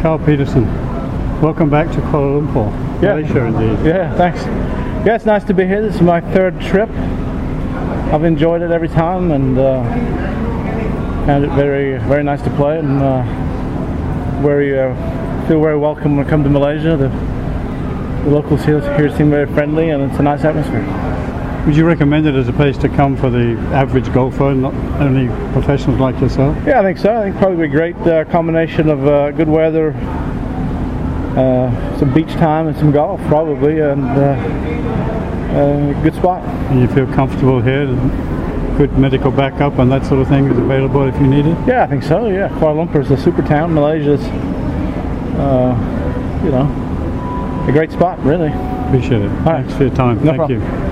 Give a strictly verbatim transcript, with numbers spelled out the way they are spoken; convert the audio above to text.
Carl Peterson, welcome back to Kuala Lumpur. Yeah. Malaysia indeed. Yeah, thanks. Yeah, it's nice to be here. This is my third trip. I've enjoyed it every time, and uh, found it very, very nice to play, and uh, very uh, feel very welcome when I come to Malaysia. The, the locals here, here seem very friendly, and it's a nice atmosphere. Would you recommend it as a place to come for the average golfer, not only professionals like yourself? Yeah, I think so. I think probably a great uh, combination of uh, good weather, uh, some beach time, and some golf, probably, and uh, uh, good spot. And you feel comfortable here? Good medical backup and that sort of thing is available if you need it? Yeah, I think so. Yeah, Kuala Lumpur is a super town. Malaysia's, uh, you know, a great spot, really. Appreciate it. All right. Thanks for your time. No Thank problem. you.